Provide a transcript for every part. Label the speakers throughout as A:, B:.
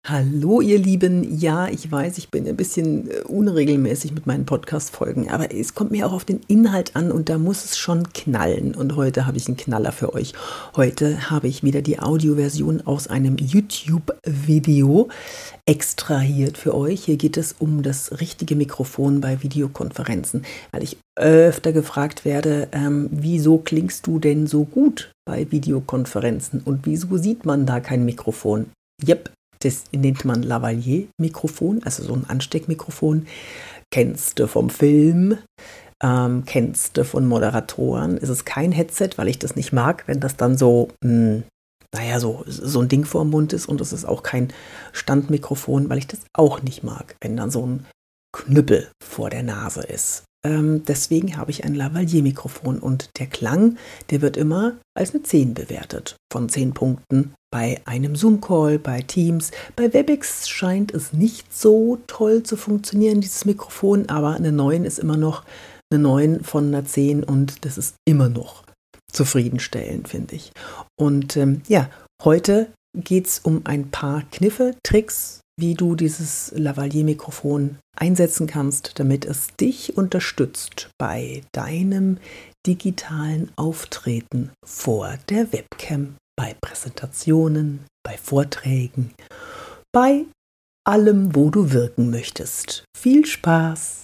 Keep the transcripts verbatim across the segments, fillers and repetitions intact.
A: Hallo ihr Lieben, ja, ich weiß, ich bin ein bisschen äh, unregelmäßig mit meinen Podcast-Folgen, aber es kommt mir auch auf den Inhalt an und da muss es schon knallen. Und heute habe ich einen Knaller für euch. Heute habe ich wieder die Audioversion aus einem YouTube-Video extrahiert für euch. Hier geht es um das richtige Mikrofon bei Videokonferenzen, weil ich öfter gefragt werde, ähm, wieso klingst du denn so gut bei Videokonferenzen und wieso sieht man da kein Mikrofon? Jep. Das nennt man Lavalier-Mikrofon, also so ein Ansteckmikrofon. Kennst du vom Film, ähm, kennst du von Moderatoren. Es ist kein Headset, weil ich das nicht mag, wenn das dann so, mh, naja, so, so ein Ding vor dem Mund ist. Und es ist auch kein Standmikrofon, weil ich das auch nicht mag, wenn dann so ein Knüppel vor der Nase ist. Ähm, deswegen habe ich ein Lavalier-Mikrofon und der Klang, der wird immer als eine zehn bewertet, von zehn Punkten. Bei einem Zoom-Call, bei Teams, bei Webex scheint es nicht so toll zu funktionieren, dieses Mikrofon, aber eine neun ist immer noch eine neun von einer zehn und das ist immer noch zufriedenstellend, finde ich. Und ähm, ja, heute geht es um ein paar Kniffe, Tricks, wie du dieses Lavalier-Mikrofon einsetzen kannst, damit es dich unterstützt bei deinem digitalen Auftreten vor der Webcam. Bei Präsentationen, bei Vorträgen, bei allem, wo du wirken möchtest. Viel Spaß!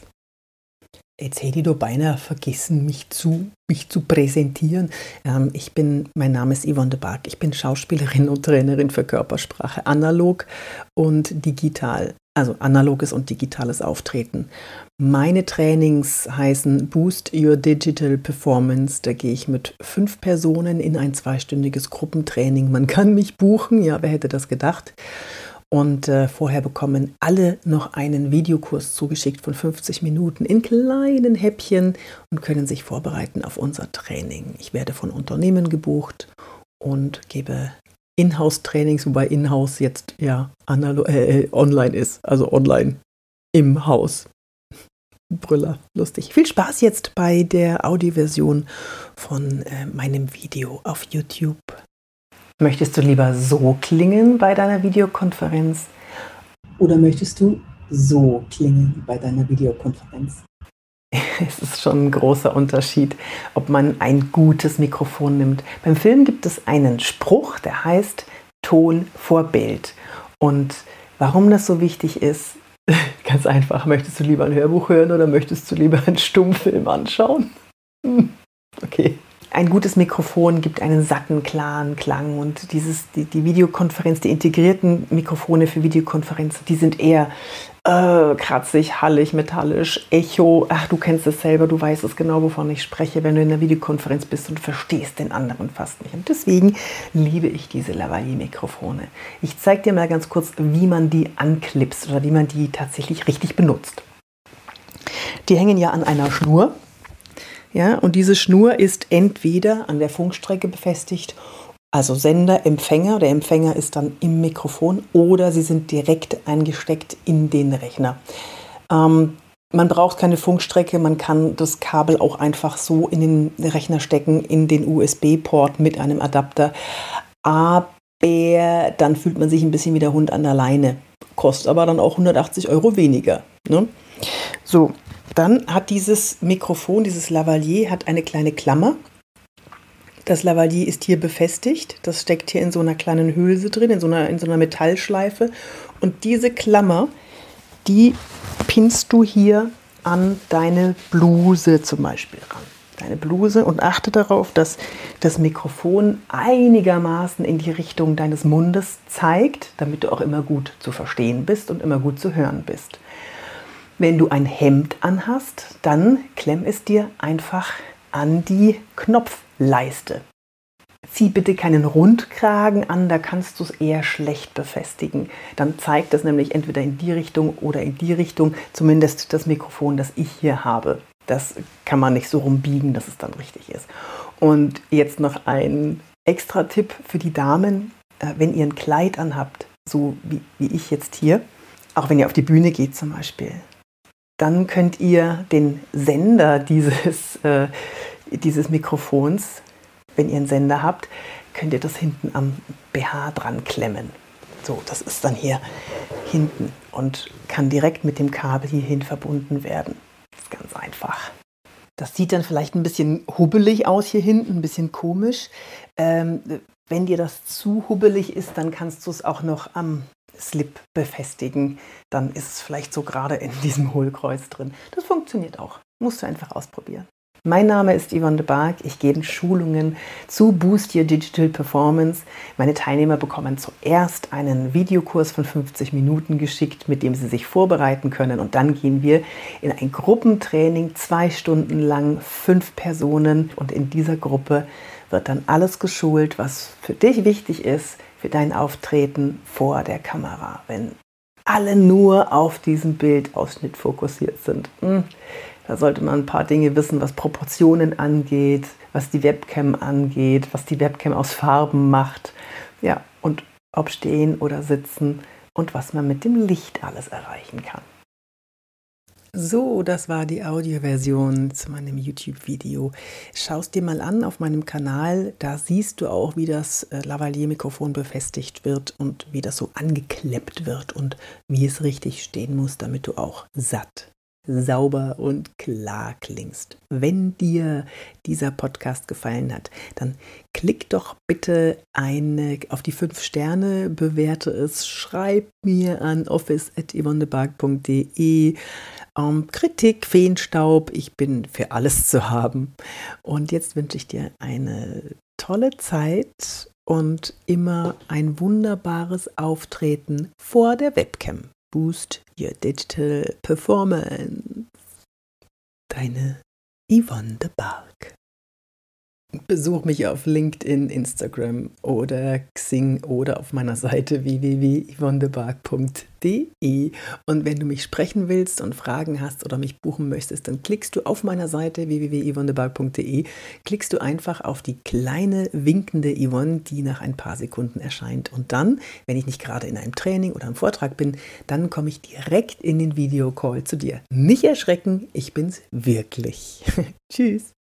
A: Jetzt hätte ich doch beinahe vergessen, mich zu, mich zu präsentieren. Ähm, ich bin, mein Name ist Yvonne de Barg. Ich bin Schauspielerin und Trainerin für Körpersprache, analog und digital. Also analoges und digitales Auftreten. Meine Trainings heißen Boost Your Digital Performance. Da gehe ich mit fünf Personen in ein zweistündiges Gruppentraining. Man kann mich buchen, ja, wer hätte das gedacht? Und äh, vorher bekommen alle noch einen Videokurs zugeschickt von fünfzig Minuten in kleinen Häppchen und können sich vorbereiten auf unser Training. Ich werde von Unternehmen gebucht und gebe Inhouse-Trainings, wobei Inhouse jetzt ja analo- äh, online ist, also online im Haus. Brüller, lustig. Viel Spaß jetzt bei der Audioversion von äh, meinem Video auf YouTube. Möchtest du lieber so klingen bei deiner Videokonferenz oder möchtest du so klingen bei deiner Videokonferenz? Es ist schon ein großer Unterschied, ob man ein gutes Mikrofon nimmt. Beim Film gibt es einen Spruch, der heißt Ton vor Bild. Und warum das so wichtig ist, ganz einfach, möchtest du lieber ein Hörbuch hören oder möchtest du lieber einen Stummfilm anschauen? Okay. Ein gutes Mikrofon gibt einen satten, klaren Klang und dieses, die, die Videokonferenz, die integrierten Mikrofone für Videokonferenzen, die sind eher äh, kratzig, hallig, metallisch, Echo. Ach, du kennst es selber, du weißt es genau, wovon ich spreche, wenn du in der Videokonferenz bist und verstehst den anderen fast nicht. Und deswegen liebe ich diese Lavalier-Mikrofone. Ich zeige dir mal ganz kurz, wie man die anklipst oder wie man die tatsächlich richtig benutzt. Die hängen ja an einer Schnur. Ja, und diese Schnur ist entweder an der Funkstrecke befestigt, also Sender, Empfänger. Der Empfänger ist dann im Mikrofon oder sie sind direkt eingesteckt in den Rechner. Ähm, man braucht keine Funkstrecke, man kann das Kabel auch einfach so in den Rechner stecken, in den U S B-Port mit einem Adapter. Aber dann fühlt man sich ein bisschen wie der Hund an der Leine. Kostet aber dann auch hundertachtzig Euro weniger. Ne? So. Dann hat dieses Mikrofon, dieses Lavalier, hat eine kleine Klammer. Das Lavalier ist hier befestigt. Das steckt hier in so einer kleinen Hülse drin, in so einer, in so einer Metallschleife. Und diese Klammer, die pinnst du hier an deine Bluse zum Beispiel ran. Deine Bluse und achte darauf, dass das Mikrofon einigermaßen in die Richtung deines Mundes zeigt, damit du auch immer gut zu verstehen bist und immer gut zu hören bist. Wenn du ein Hemd anhast, dann klemm es dir einfach an die Knopfleiste. Zieh bitte keinen Rundkragen an, da kannst du es eher schlecht befestigen. Dann zeigt das nämlich entweder in die Richtung oder in die Richtung, zumindest das Mikrofon, das ich hier habe. Das kann man nicht so rumbiegen, dass es dann richtig ist. Und jetzt noch ein extra Tipp für die Damen, wenn ihr ein Kleid anhabt, so wie, wie ich jetzt hier, auch wenn ihr auf die Bühne geht zum Beispiel, dann könnt ihr den Sender dieses, äh, dieses Mikrofons, wenn ihr einen Sender habt, könnt ihr das hinten am B H dran klemmen. So, das ist dann hier hinten und kann direkt mit dem Kabel hierhin verbunden werden. Das ist ganz einfach. Das sieht dann vielleicht ein bisschen hubbelig aus hier hinten, ein bisschen komisch. Ähm, wenn dir das zu hubbelig ist, dann kannst du es auch noch am Slip befestigen. Dann ist es vielleicht so gerade in diesem Hohlkreuz drin. Das funktioniert auch. Musst du einfach ausprobieren. Mein Name ist Yvonne de Barg. Ich gebe Schulungen zu Boost Your Digital Performance. Meine Teilnehmer bekommen zuerst einen Videokurs von fünfzig Minuten geschickt, mit dem sie sich vorbereiten können. Und dann gehen wir in ein Gruppentraining, zwei Stunden lang, fünf Personen. Und in dieser Gruppe wird dann alles geschult, was für dich wichtig ist, für dein Auftreten vor der Kamera. Wenn alle nur auf diesen Bildausschnitt fokussiert sind. Hm. Da sollte man ein paar Dinge wissen, was Proportionen angeht, was die Webcam angeht, was die Webcam aus Farben macht. Ja, und ob stehen oder sitzen und was man mit dem Licht alles erreichen kann. So, das war die Audioversion zu meinem YouTube-Video. Schau es dir mal an auf meinem Kanal. Da siehst du auch, wie das Lavalier-Mikrofon befestigt wird und wie das so angeklemmt wird und wie es richtig stehen muss, damit du auch satt sauber und klar klingst. Wenn dir dieser Podcast gefallen hat, dann klick doch bitte eine auf die fünf Sterne, bewerte es, schreib mir an office at yvonnebarg punkt de. Um, Kritik, Feenstaub, ich bin für alles zu haben. Und jetzt wünsche ich dir eine tolle Zeit und immer ein wunderbares Auftreten vor der Webcam. Boost Your Digital Performance. Deine Yvonne de Barg. Besuch mich auf LinkedIn, Instagram oder Xing oder auf meiner Seite w w w punkt yvonnebarg punkt de. Und wenn du mich sprechen willst und Fragen hast oder mich buchen möchtest, dann klickst du auf meiner Seite w w w punkt yvonnebarg punkt de, klickst du einfach auf die kleine winkende Yvonne, die nach ein paar Sekunden erscheint. Und dann, wenn ich nicht gerade in einem Training oder einem Vortrag bin, dann komme ich direkt in den Videocall zu dir. Nicht erschrecken, ich bin's wirklich. Tschüss.